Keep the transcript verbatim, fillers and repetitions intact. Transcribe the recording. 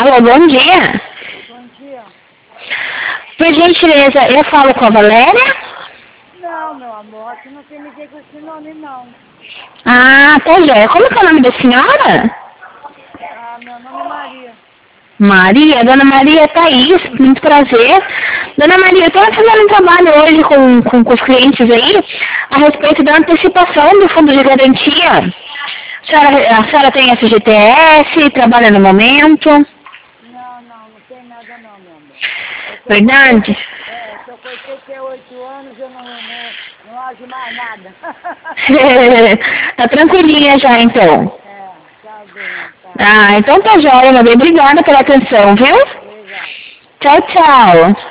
Alô, bom dia. Bom dia. Por gentileza, eu falo com a Valéria? Não, meu amor, aqui não tem ninguém com esse nome, não. Ah, tá joia. Como que é o nome da senhora? Ah, meu nome é Maria. Maria, Dona Maria Thaís, muito prazer. Dona Maria, eu estou fazendo um trabalho hoje com, com, com os clientes aí a respeito da antecipação do fundo de garantia. A senhora, a senhora tem F G T S, trabalha no momento? Não, não, não tem nada não, meu amor. Eu sou Verdade? com, é, sou com oitenta e oito anos, eu não, não, não acho mais nada. Tá tranquilinha já, então. É, tá bem, tá. Ah, então tá joia, meu bem. Obrigada pela atenção, viu? Obrigada. Tchau, tchau.